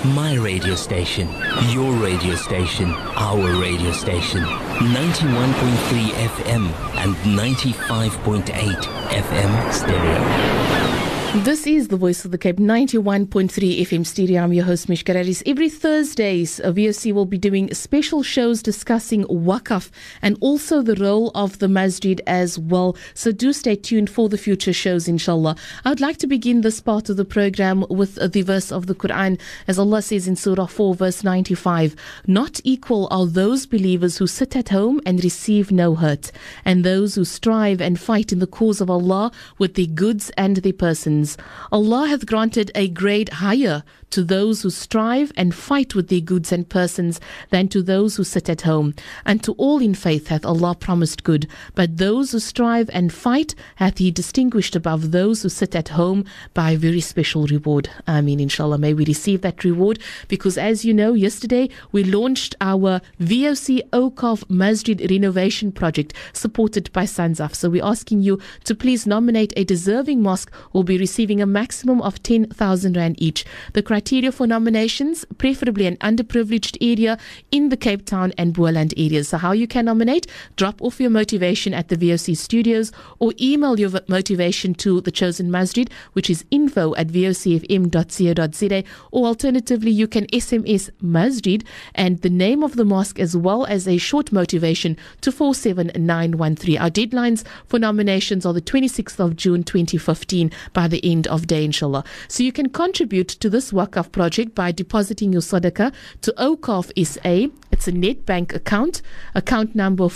My radio station, your radio station, our radio station. 91.3 FM and 95.8 FM stereo. This is the Voice of the Cape, 91.3 FM stereo. I'm your host, Mishka Radis. Every Thursdays, VOC will be doing special shows discussing Waqf and also the role of the masjid as well. So do stay tuned for the future shows, inshallah. I would like to begin this part of the program with the verse of the Quran, as Allah says in Surah 4, verse 95, "Not equal are those believers who sit at home and receive no hurt, and those who strive and fight in the cause of Allah with their goods and their persons. Allah hath granted a grade higher to those who strive and fight with their goods and persons than to those who sit at home. And to all in faith hath Allah promised good. But those who strive and fight hath He distinguished above those who sit at home by a very special reward." Ameen, inshallah. May we receive that reward, because as you know, yesterday we launched our VOC Awqaf Masjid renovation project supported by SANZAF. So we're asking you to please nominate a deserving mosque who will be receiving a maximum of 10,000 Rand each. The criteria for nominations, preferably an underprivileged area in the Cape Town and Boland areas. So how you can nominate? Drop off your motivation at the VOC studios or email your motivation to the chosen masjid, which is info@vocfm.co.za, or alternatively you can SMS masjid and the name of the mosque as well as a short motivation to 47913. Our deadlines for nominations are the 26th of June 2015 by the end of day, inshallah. So you can contribute to this Waqf project by depositing your sadaqah to Awqaf SA. It's a net bank account number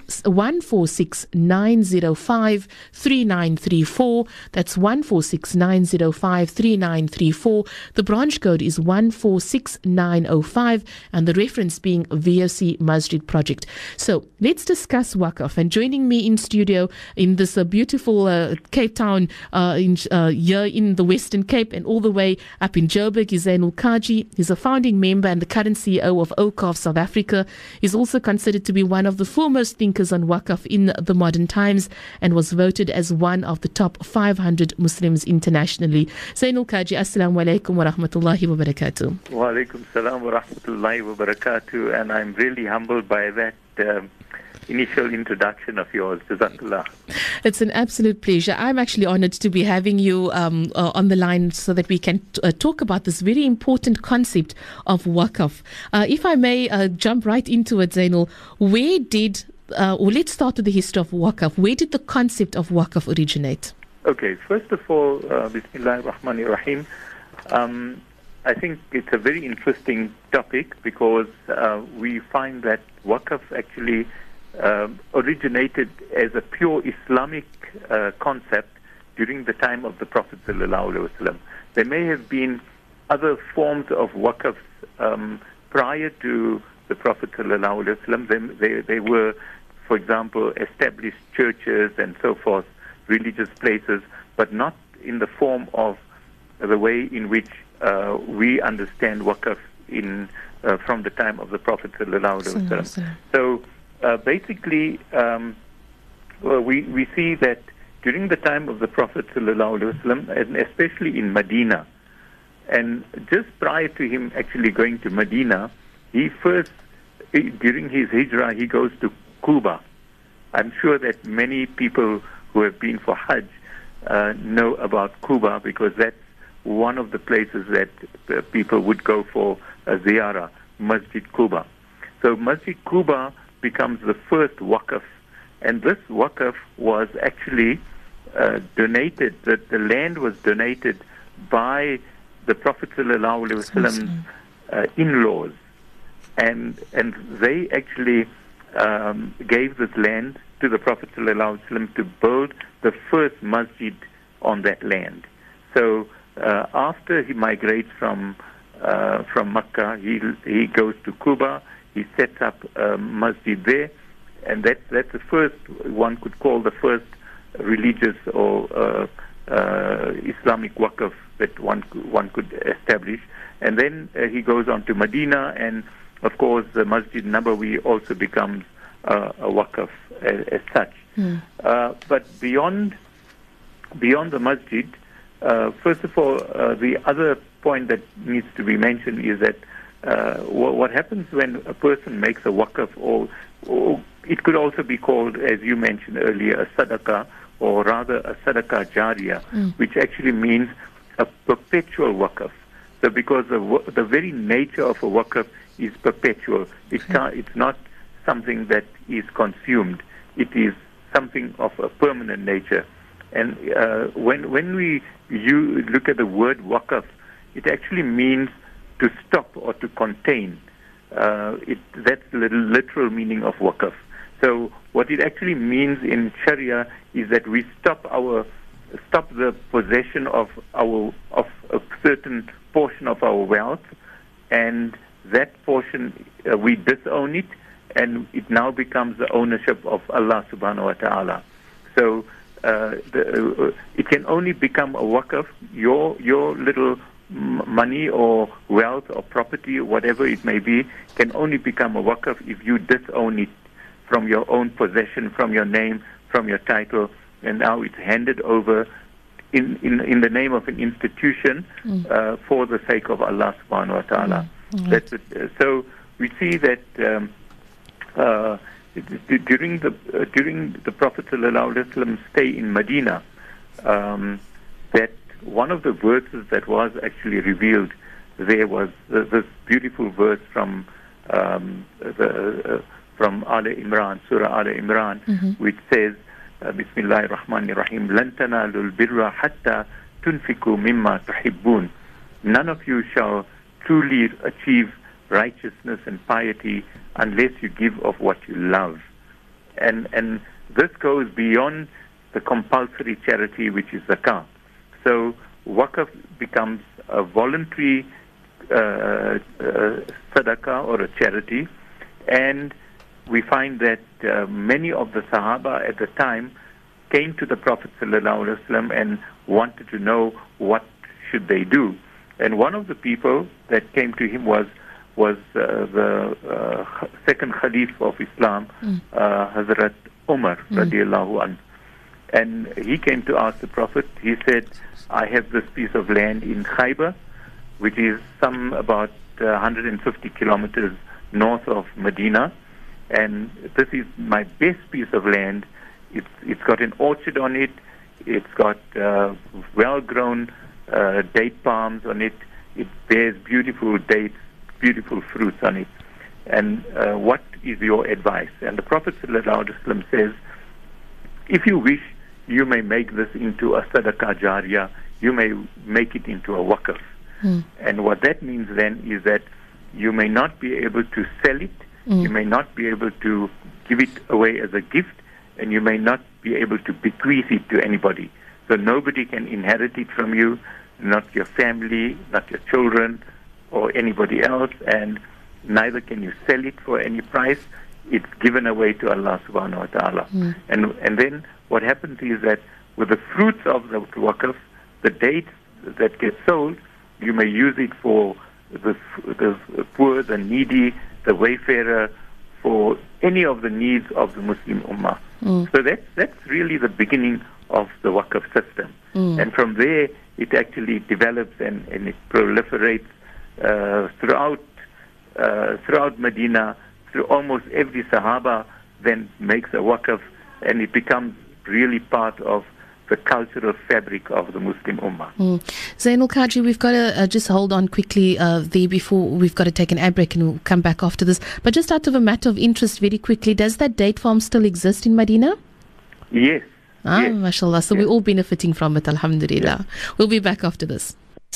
146-905-3934. That's 146-905-3934. The branch code is 146-905 and the reference being VOC Masjid Project. So let's discuss Waqf. And joining me in studio in this beautiful Cape Town here in the Western Cape and all the way up in Joburg is Zainul Kaji. He's a founding member and the current CEO of Awqaf South Africa. He's also considered to be one of the foremost thinkers on Waqf in the modern times and was voted as one of the top 500 Muslims internationally. Zainul Kaji, assalamu alaikum wa rahmatullahi wa barakatuh. Wa alaikum salam wa rahmatullahi wa barakatuh. And I'm really humbled by that initial introduction of yours. Jazakallah. It's an absolute pleasure. I'm actually honored to be having you on the line so that we can talk about this very important concept of Waqf. If I may jump right into it, Zainul, where did, let's start with the history of Waqf. Where did the concept of Waqf originate? Okay, first of all, Bismillah ar-Rahman ar-Rahim. I think it's a very interesting topic because we find that Waqf actually originated as a pure Islamic concept during the time of the Prophet ﷺ. There may have been other forms of Waqf prior to the Prophet ﷺ. They were, for example, established churches and so forth, religious places, but not in the form of the way in which we understand Waqf from the time of the Prophet ﷺ. So basically, we see that during the time of the Prophet ﷺ, and especially in Medina, and just prior to him actually going to Medina, he first, during his hijrah, he goes to Quba. I'm sure that many people who have been for Hajj know about Quba because that's one of the places that people would go for a ziyarah, Masjid Quba. So Masjid Quba becomes the first Waqf, and this Waqf was actually donated, that the land was donated by the Prophet ﷺ's in-laws, and they actually gave this land to the Prophet ﷺ to build the first masjid on that land. So after he migrates from Makkah, he goes to Quba. He sets up a masjid there, and that's the first, one could call the first religious or Islamic Waqf that one could establish. And then he goes on to Medina, and of course the Masjid Nabawi also becomes a Waqf as such. But beyond the masjid, first of all, the other point that needs to be mentioned is that what happens when a person makes a waqf, or it could also be called, as you mentioned earlier, a sadaqah, or rather a sadaqah jariyah, which actually means a perpetual waqf. So because the very nature of a waqf is perpetual. It's not something that is consumed. It is something of a permanent nature. And when we look at the word waqf, it actually means to stop or to contain. That's the literal meaning of waqf. So what it actually means in Sharia is that we stop the possession of a certain portion of our wealth, and that portion we disown it, and it now becomes the ownership of Allah subhanahu wa ta'ala. So it can only become a waqf, your little money or wealth or property, whatever it may be, can only become a waqf if you disown it from your own possession, from your name, from your title, and now it's handed over in the name of an institution for the sake of Allah subhanahu wa ta'ala. That's it. So we see that during the Prophet sallallahu alaihi wasallam stay in Medina, that one of the verses that was actually revealed there was this beautiful verse from Ala Imran, Surah Ala Imran, which says, Bismillahir Rahmanir Rahim, لَن تَنَالُوا الْبِرَّ حَتَّى تُنْفِقُوا مِمَّا تُحِبُّونَ. None of you shall truly achieve righteousness and piety unless you give of what you love. And this goes beyond the compulsory charity, which is zakah. So waqf becomes a voluntary sadaqah or a charity, and we find that many of the Sahaba at the time came to the Prophet ﷺ and wanted to know what should they do. And one of the people that came to him was the second Khalif of Islam, Hazrat Umar radiallahu anhu. And he came to ask the Prophet. He said, I have this piece of land in Khaybar, which is about 150 kilometers north of Medina, and this is my best piece of land. It's got an orchard on it. It's got well-grown date palms on it. It bears beautiful dates, beautiful fruits on it. And what is your advice? And the Prophet ﷺ says, if you wish, you may make this into a sadaqah jariyah. You may make it into a waqf. And what that means then is that you may not be able to sell it. You may not be able to give it away as a gift, and you may not be able to bequeath it to anybody. So nobody can inherit it from you, not your family, not your children, or anybody else, and neither can you sell it for any price. It's given away to Allah subhanahu wa ta'ala. And then what happens is that with the fruits of the waqf, the dates that get sold, you may use it for the poor, the needy, the wayfarer, for any of the needs of the Muslim Ummah. So that's really the beginning of the waqf system. And from there, it actually develops and it proliferates throughout Medina, through almost every Sahaba then makes a waqf, and it becomes really part of the cultural fabric of the Muslim Ummah. Zainul Qaji, we've got to just hold on quickly there before we've got to take an ad break, and we'll come back after this. But just out of a matter of interest, very quickly, does that date farm still exist in Medina? Yes. Yes. Mashallah. So we're all benefiting from it, alhamdulillah. We'll be back after this.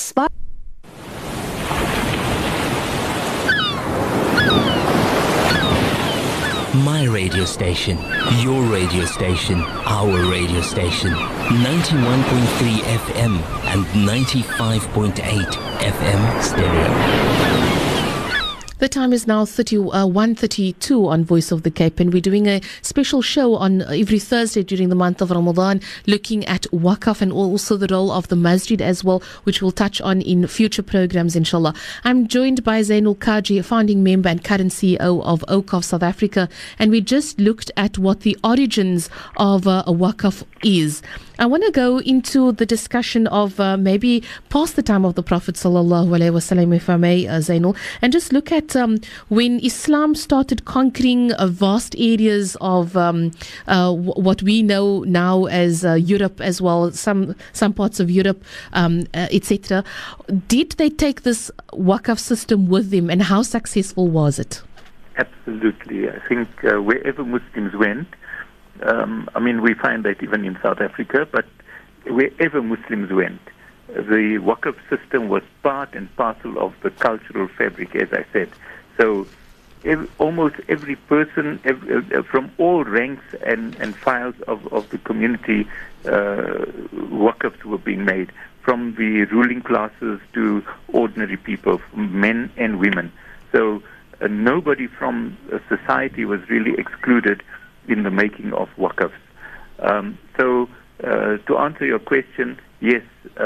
My radio station, your radio station, our radio station. 91.3 FM and 95.8 FM stereo. The time is now 1:32 on Voice of the Cape, and we're doing a special show on every Thursday during the month of Ramadan, looking at waqf and also the role of the masjid as well, which we'll touch on in future programs, inshallah. I'm joined by Zainul Qaji, a founding member and current CEO of OCOF South Africa, and we just looked at what the origins of a waqf is. I want to go into the discussion of maybe past the time of the Prophet sallallahu alaihi wasallam, if I may, Zainul, and just look at when Islam started conquering vast areas of what we know now as Europe as well, some parts of Europe, etc. Did they take this Waqf system with them, and how successful was it? Absolutely. I think wherever Muslims went, we find that even in South Africa, but wherever Muslims went, the Waqf system was part and parcel of the cultural fabric, as I said. So almost every person from all ranks and files of the community, Waqfs were being made, from the ruling classes to ordinary people, men and women. So nobody from society was really excluded in the making of Waqfs. So to answer your question, yes,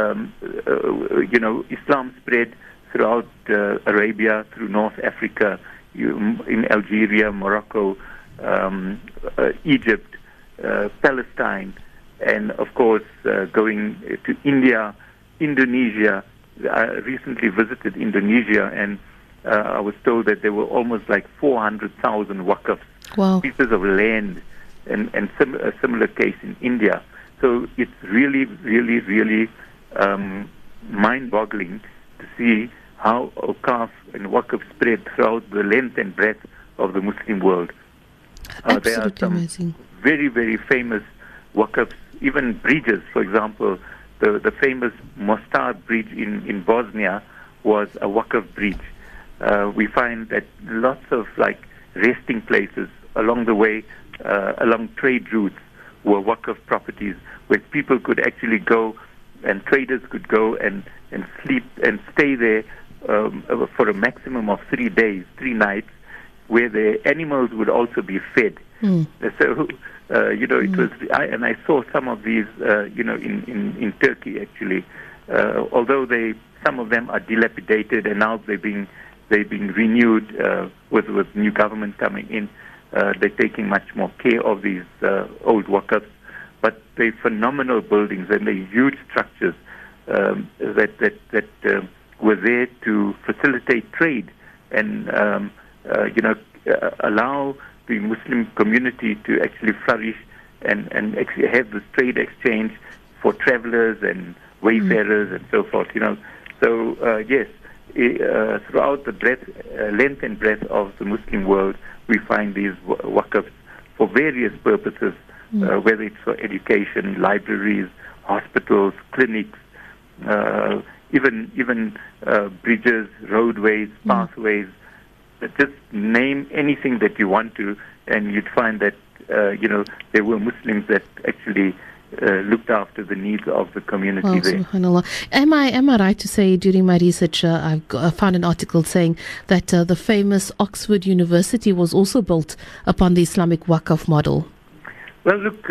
Islam spread throughout Arabia, through North Africa, in Algeria, Morocco, Egypt, Palestine, and of course going to India, Indonesia. I recently visited Indonesia, and I was told that there were almost like 400,000 Waqfs, wow, pieces of land, and a similar case in India. So it's really, really, really mind-boggling to see how Awqaf and Waqf spread throughout the length and breadth of the Muslim world. There are some amazing, very, very famous Waqfs, even bridges. For example, the famous Mostar Bridge in Bosnia was a Waqf bridge. We find that lots of resting places along the way, along trade routes, were Waqf properties where people could actually go, and traders could go and sleep and stay there for a maximum of 3 days, 3 nights, where their animals would also be fed. So, it was, I saw some of these, in Turkey actually, although some of them are dilapidated and now they're being renewed with new government coming in. They're taking much more care of these old Waqfs, but they're phenomenal buildings and they're huge structures that were there to facilitate trade and allow the Muslim community to actually flourish and actually have this trade exchange for travelers and wayfarers and so forth. So yes. Throughout the length and breadth of the Muslim world, we find these Waqfs for various purposes, whether it's for education, libraries, hospitals, clinics, even bridges, roadways, pathways. Just name anything that you want to, and you'd find that there were Muslims that actually looked after the needs of the community there. SubhanAllah. Am I right to say, during my research, I found an article saying that the famous Oxford University was also built upon the Islamic Waqf model? Well, look,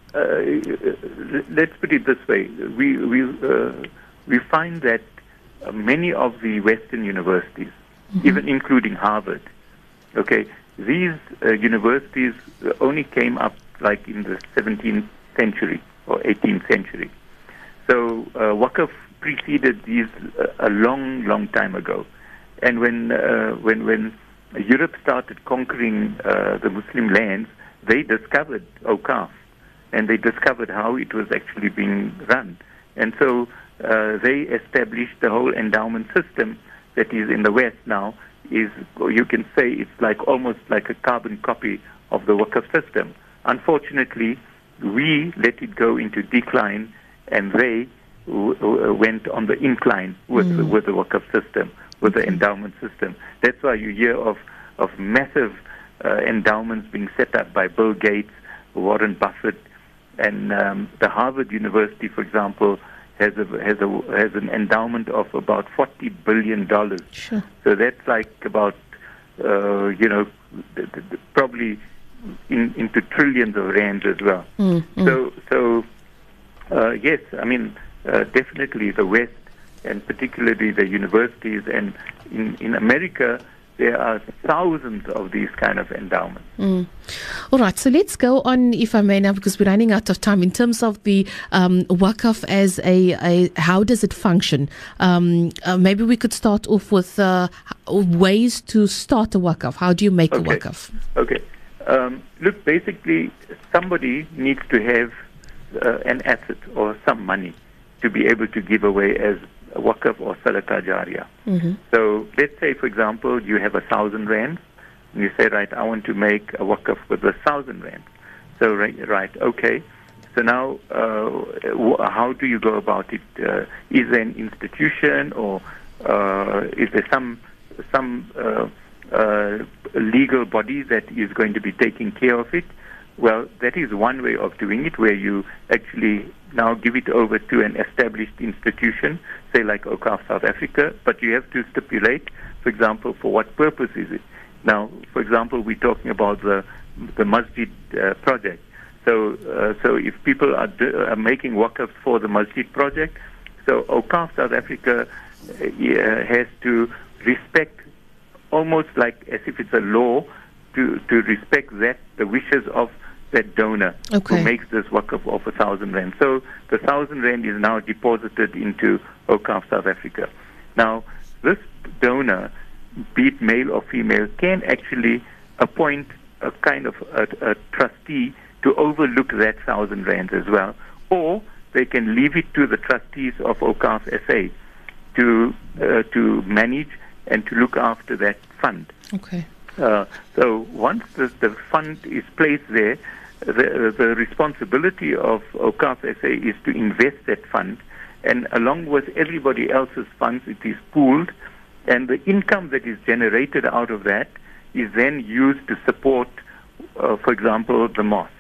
let's put it this way. We find that many of the Western universities, even including Harvard, these universities only came up in the 17th century or 18th century. So Waqf preceded these a long, long time ago. And when Europe started conquering the Muslim lands, they discovered Awqaf, and they discovered how it was actually being run. And so they established the whole endowment system that is in the West now. You can say it's almost like a carbon copy of the Waqf system. Unfortunately, we let it go into decline, and they went on the incline with the Waqf system, with the endowment system. That's why you hear of massive endowments being set up by Bill Gates, Warren Buffett, and the Harvard University, for example, has an endowment of about $40 billion. Sure. So that's about probably into trillions of rands as well. So yes, definitely the West, and particularly the universities, and in America, there are thousands of these kind of endowments. All right, so let's go on, if I may now, because we're running out of time, in terms of the Waqf as how does it function? Maybe we could start off with ways to start a Waqf. How do you make a Waqf? Okay. Look, basically, somebody needs to have an asset or some money to be able to give away as a Waqf or Sadaqah Jariyah. So let's say, for example, you have 1,000 rands, and you say, right, I want to make a Waqf with 1,000 rands. So, right, okay. So now, how do you go about it? Is there an institution, or is there some legal body that is going to be taking care of it? Well, that is one way of doing it, where you actually now give it over to an established institution, say like Awqaf South Africa, but you have to stipulate, for example, for what purpose is it. Now, for example, we're talking about the masjid project. So if people are making Waqfs for the masjid project, so Awqaf South Africa has to respect, almost like as if it's a law, to respect the wishes of that donor who makes this Waqf of 1,000 rand. So the 1,000 rand is now deposited into Awqaf South Africa. Now, this donor, be it male or female, can actually appoint a kind of a trustee to overlook that 1,000 rand as well, or they can leave it to the trustees of Awqaf SA to manage and to look after that fund. Okay. So once the fund is placed there, the responsibility of Awqaf SA is to invest that fund, and along with everybody else's funds, it is pooled, and the income that is generated out of that is then used to support, for example, the mosque.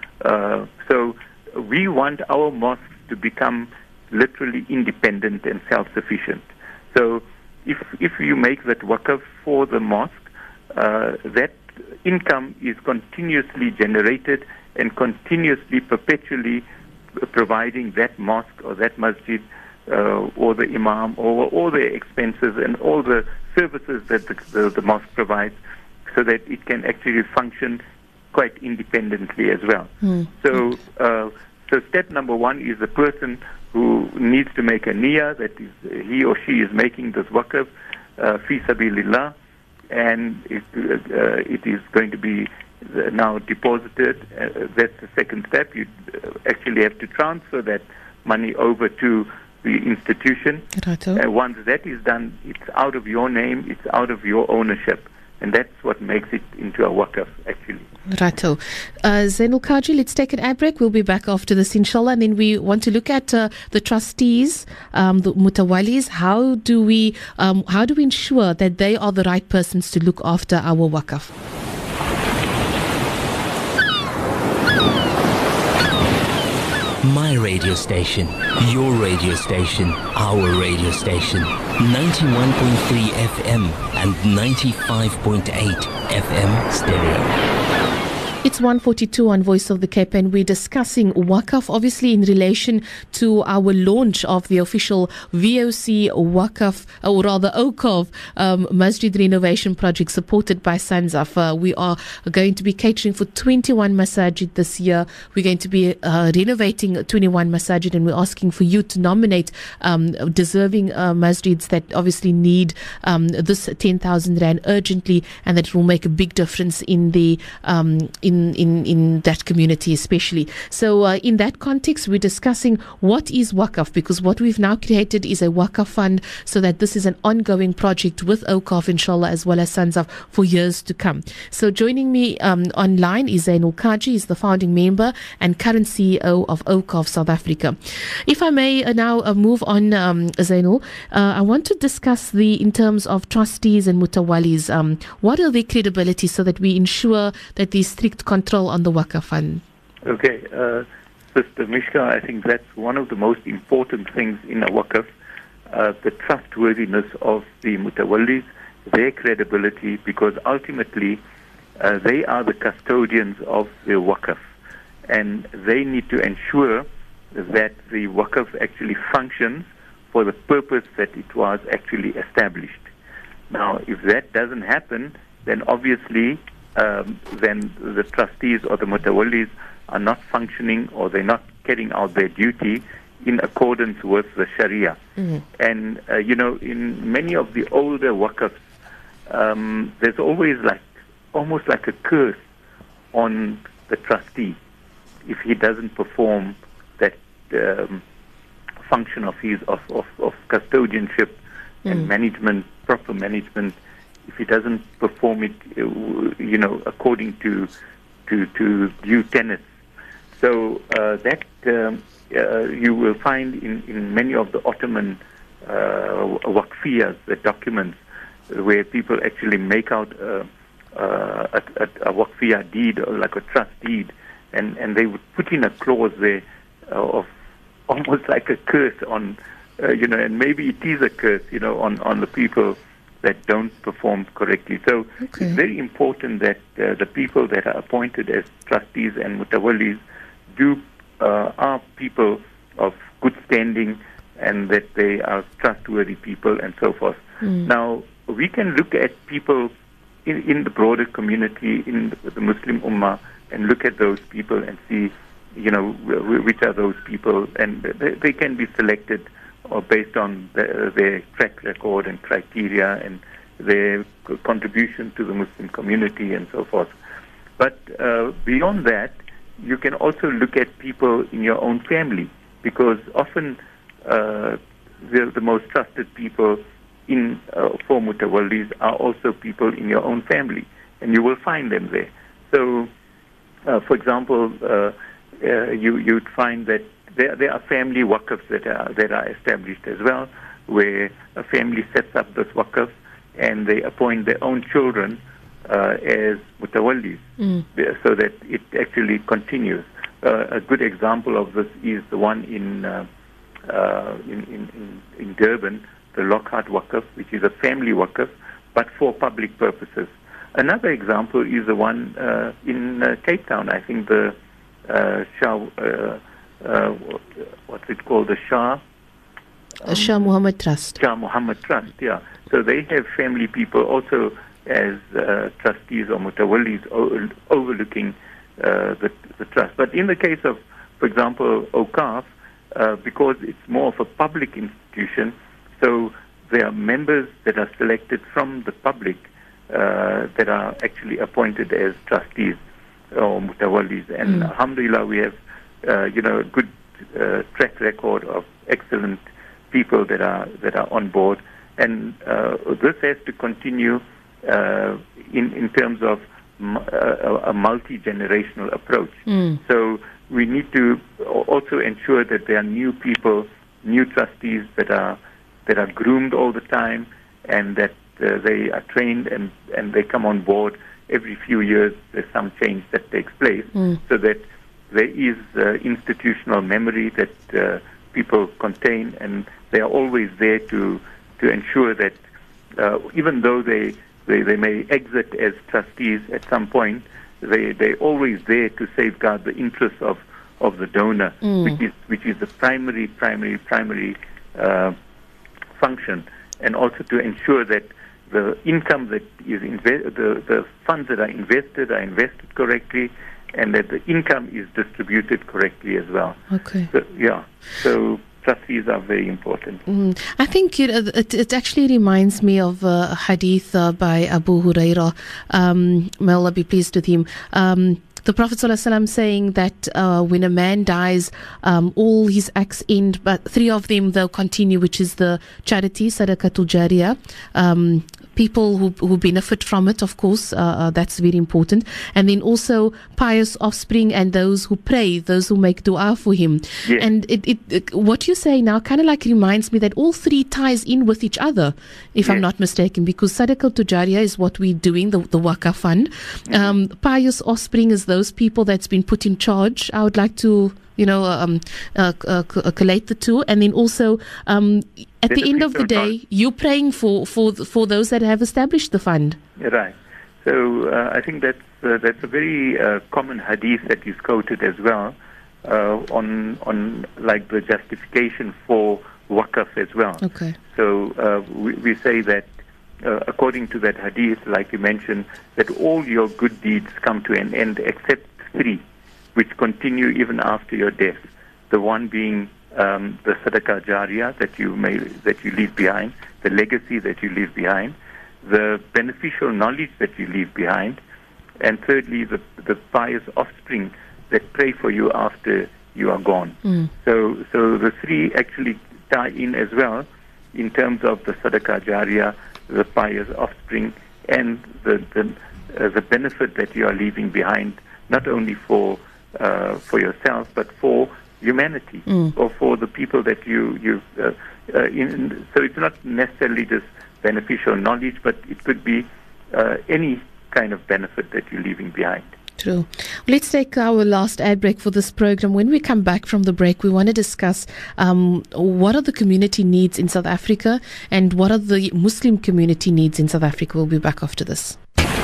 So we want our mosques to become literally independent and self-sufficient. So if you make that Waqf for the mosque, that income is continuously generated and continuously, perpetually providing that mosque or that masjid or the imam or all the expenses and all the services that the mosque provides, so that it can actually function quite independently as well. So step number one is the person who needs to make a niyyah, that is, he or she is making this Waqf fi sabilillah, and it is going to be now deposited. That's the second step. You actually have to transfer that money over to the institution. Once that is done, it's out of your name, it's out of your ownership, and that's what makes it into a Waqf, actually. Rato. Zainul Kaji, let's take an ad break. We'll be back after this, inshallah. And then we want to look at the trustees, the mutawalis. How do we ensure that they are the right persons to look after our Waqf? My radio station, your radio station, our radio station. 91.3 FM and 95.8 FM stereo. It's 1:42 on Voice of the Cape, and we're discussing Waqf, obviously in relation to our launch of the official VOC Waqf, or rather Awqaf Masjid renovation project supported by SANZAF. We are going to be catering for 21 masajid this year. We're going to be renovating 21 masajid, and we're asking for you to nominate deserving masjids that obviously need this 10,000 rand urgently, and that will make a big difference in the in that community especially. So in that context, we're discussing what is Waqf, because what we've now created is a Waqf fund, so that this is an ongoing project with Awqaf, inshallah, as well as SANZAF for years to come. So joining me online is Zainul Kaji. He's the founding member and current CEO of Awqaf South Africa. If I may now move on, Zainul, I want to discuss in terms of trustees and mutawalis, what are their credibility, so that we ensure that there's strict control on the Waqf fund? Okay, Sister Mishka, I think that's one of the most important things in a Waqf, the trustworthiness of the mutawallis, their credibility, because ultimately they are the custodians of the Waqf, and they need to ensure that the Waqf actually functions for the purpose that it was actually established. Now, if that doesn't happen, then obviously then the trustees or the mutawallis are not functioning, or they're not carrying out their duty in accordance with the Sharia. And, in many of the older waqfs, there's always almost like a curse on the trustee if he doesn't perform that function of his of custodianship and management, proper management. If he doesn't perform it, according to due tenets. So that you will find in many of the Ottoman waqfiyas, the documents, where people actually make out a waqfiyah deed, or like a trust deed, and they would put in a clause there of almost like a curse on, and maybe it is a curse, on the people that don't perform correctly. So it's very important that the people that are appointed as trustees and mutawallis are people of good standing, and that they are trustworthy people and so forth. Now, we can look at people in the broader community, in the Muslim Ummah, and look at those people and see, which are those people, and they can be selected or based on their track record and criteria and their contribution to the Muslim community and so forth. But beyond that, you can also look at people in your own family, because often the most trusted people for mutawallis are also people in your own family, and you will find them there. So, for example, you'd find that there are family waqfs that are established as well, where a family sets up this waqf and they appoint their own children as mutawallis, so that it actually continues. A good example of this is the one in Durban, the Lockhart Waqf, which is a family waqf, but for public purposes. Another example is the one in Cape Town. I think the Shah, what's it called? The Shah Muhammad Trust. Shah Muhammad Trust, yeah. So they have family people also as trustees or mutawallis overlooking the trust. But in the case of, for example, Awqaf, because it's more of a public institution, so there are members that are selected from the public that are actually appointed as trustees or mutawallis. And alhamdulillah, we have a good track record of excellent people that are on board, and this has to continue in terms of a multi-generational approach. So we need to also ensure that there are new people, new trustees that are groomed all the time, and that they are trained and they come on board every few years. There's some change that takes place, so that there is institutional memory that people contain, and they are always there to ensure that even though they may exit as trustees at some point, they're always there to safeguard the interests of the donor, which is the primary function, and also to ensure that the income that is the funds that are invested correctly, and that the income is distributed correctly as well. Okay. So trustees are very important. I think it actually reminds me of a hadith by Abu Hurairah. May Allah be pleased with him. The Prophet ﷺ saying that when a man dies, all his acts end, but 3 of them they'll continue, which is the charity, sadaqatul jariyah, people who benefit from it, of course, that's very important, and then also pious offspring and those who pray, those who make dua for him. Yes. And it what you say now kind of like reminds me that all 3 ties in with each other, if I'm not mistaken, because sadaqatul jariyah is what we're doing, the waqf fund. Pious offspring is those people that's been put in charge. I would like to collate the 2, and then also at the end of the day, you're praying for those that have established the fund. Right. So I think that's a very common hadith that is quoted as well on like the justification for waqf as well. Okay. So we say that according to that hadith, like you mentioned, that all your good deeds come to an end except 3, which continue even after your death. The one being the sadaqah jariyah that you leave behind, the legacy that you leave behind, the beneficial knowledge that you leave behind, and thirdly, the pious offspring that pray for you after you are gone. So the 3 actually tie in as well in terms of the sadaqah jariyah, the pious offspring, and the benefit that you are leaving behind, not only for yourself but for humanity or for the people that you so it's not necessarily just beneficial knowledge, but it could be any kind of benefit that you're leaving behind. True. Let's take our last ad break for this program. When we come back from the break, we want to discuss what are the community needs in South Africa and what are the Muslim community needs in South Africa. We'll be back after this.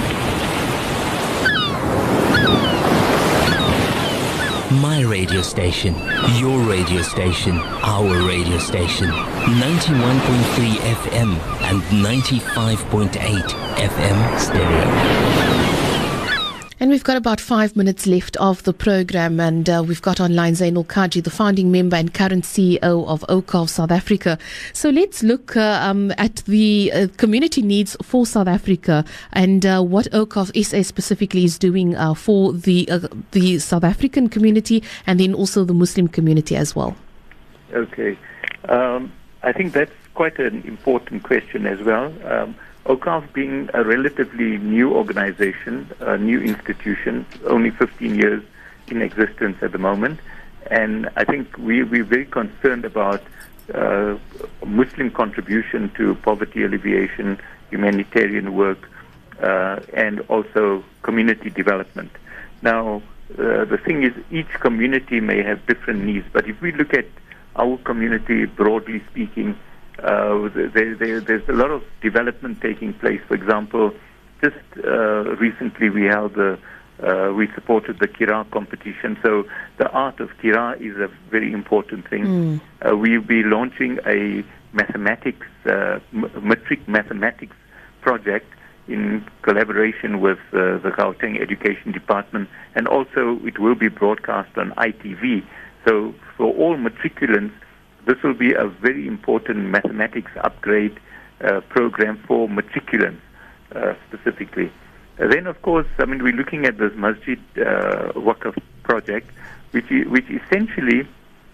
My radio station, your radio station, our radio station. 91.3 FM and 95.8 FM stereo. And we've got about 5 minutes left of the program, and we've got online Zainul Kaji, the founding member and current CEO of OCAV South Africa. So let's look at the community needs for South Africa and what OCAV SA specifically is doing for the South African community and then also the Muslim community as well. Okay. I think that's quite an important question as well. OCAV being a relatively new organization, a new institution, only 15 years in existence at the moment, and I think we're very concerned about Muslim contribution to poverty alleviation, humanitarian work, and also community development. Now, the thing is, each community may have different needs, but if we look at our community, broadly speaking, there's a lot of development taking place. For example, just recently we supported the Qira competition. So the art of Qira is a very important thing. We'll be launching a mathematics, matric mathematics project in collaboration with the Gauteng Education Department, and also it will be broadcast on ITV. So for all matriculants, this will be a very important mathematics upgrade program for matriculants specifically. Then, of course, I mean, we're looking at this Masjid Waqf project, which essentially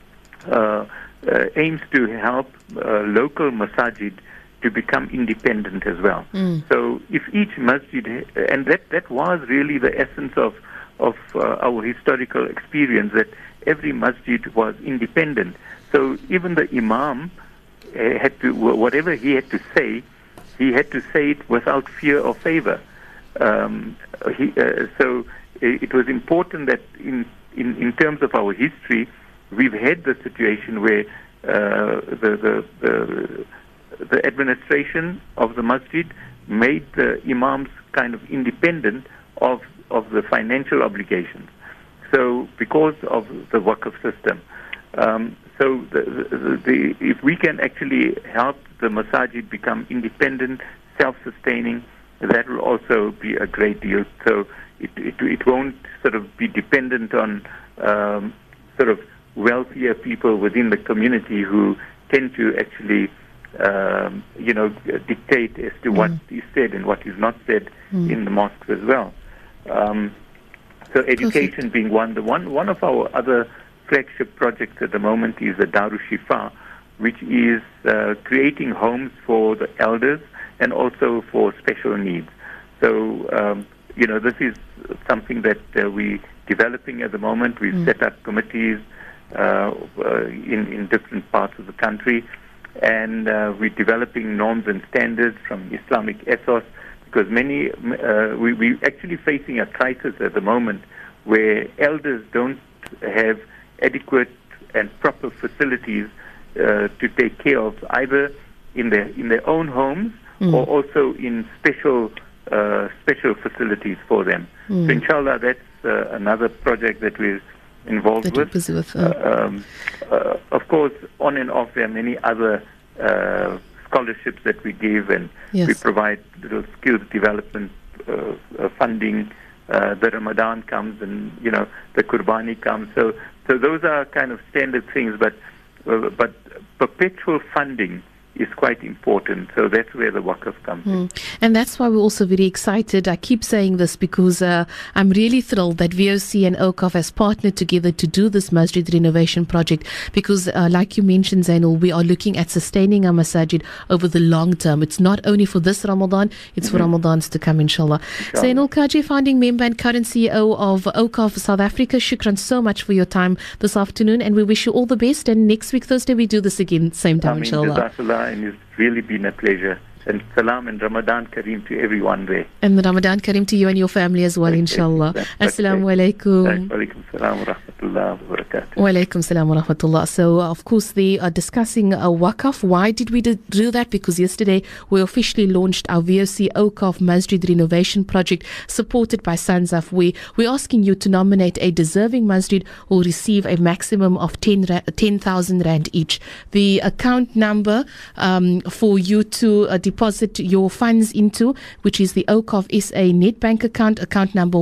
aims to help local masajid to become independent as well. So if each masjid, and that was really the essence of our historical experience, that every masjid was independent. So even the imam had to, whatever he had to say it without fear or favor. So it was important that in terms of our history, we've had the situation where the administration of the masjid made the imams kind of independent of the financial obligations. So because of the Waqf system. So if we can actually help the masajid become independent, self-sustaining, that will also be a great deal. So it won't sort of be dependent on sort of wealthier people within the community who tend to actually dictate as to what is said and what is not said in the mosques as well. So education being one of our other flagship projects at the moment is the Darul Shifa, which is creating homes for the elders and also for special needs. So, this is something that we're developing at the moment. We've set up committees in different parts of the country, and we're developing norms and standards from Islamic ethos, because we're actually facing a crisis at the moment where elders don't have adequate and proper facilities to take care of, either in their own homes or also in special facilities for them. So inshallah, that's another project that we're involved with. Of course, on and off, there are many other scholarships that we give, and Yes. we provide little skills development funding. The Ramadan comes, and the Qurbani comes. So those are kind of standard things, but perpetual funding is quite important. So that's where the Waqf comes in. And that's why we're also very excited. I keep saying this because I'm really thrilled that VOC and OCAF has partnered together to do this masjid renovation project, because like you mentioned, Zainul, we are looking at sustaining our masajid over the long term. It's not only for this Ramadan, it's for Ramadans to come, inshallah. Zainul Kaji, founding member and current CEO of OCAF South Africa, shukran so much for your time this afternoon, and we wish you all the best. And next week, Thursday, we do this again, same time, inshallah. And it's really been a pleasure. And salam and Ramadan Kareem to everyone there. And the Ramadan Kareem to you and your family as well, inshallah. Assalamu alaikum. Wa alaikum salam wa rahmatullah wa barakatuh. Wa alaikum salam wa rahmatullah. So, of course, they are discussing Waqf. Why did we do that? Because yesterday we officially launched our VOC OCAF Masjid Renovation Project, supported by Sanzaf. We're asking you to nominate a deserving masjid who will receive a maximum of 10,000 Rand each. The account number for you to deposit your funds into, which is the OCAF SA Netbank account number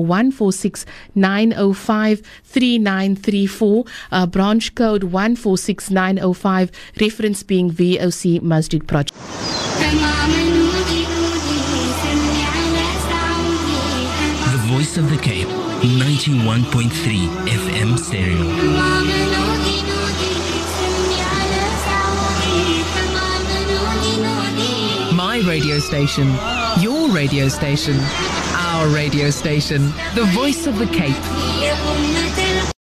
1469053934, branch code 146905, reference being VOC Masjid Project. The Voice of the Cape, 91.3 FM stereo. My radio station, your radio station, our radio station, the Voice of the Cape.